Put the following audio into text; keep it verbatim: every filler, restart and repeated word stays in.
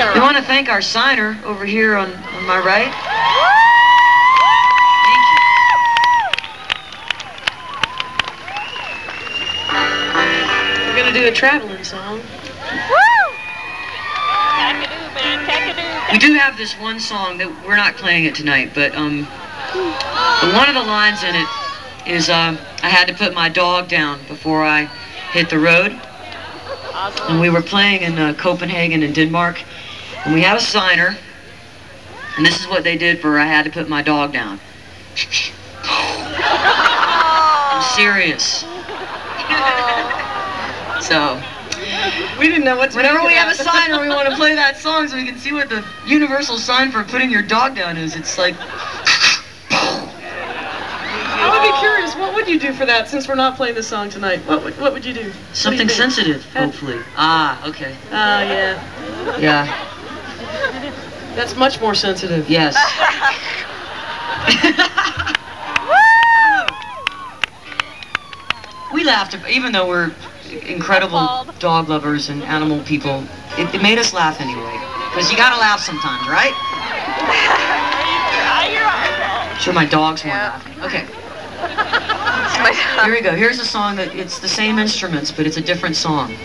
We want to thank our signer over here on, on my right. Thank you. We're going to do a traveling song. We do have this one song that we're not playing it tonight, but um, one of the lines in it is uh, I had to put my dog down before I hit the road. And we were playing in uh, Copenhagen and Denmark, and we had a signer, and this is what they did for I had to put my dog down. I'm serious. So, we didn't know what to whenever do we that. have a signer, we want to play that song so we can see what the universal sign for putting your dog down is. It's like... I would be curious, what would you do for that since we're not playing the song tonight? What would, what would you do? Something do you sensitive, hopefully. Ah, okay. Ah, uh, yeah. Yeah. That's much more sensitive. Yes. We laughed, even though we're incredible dog lovers and animal people. It, it made us laugh anyway. Because you gotta laugh sometimes, right? I'm sure my dogs weren't laughing. Okay. Here we go. Here's a song that it's the same instruments, but it's a different song.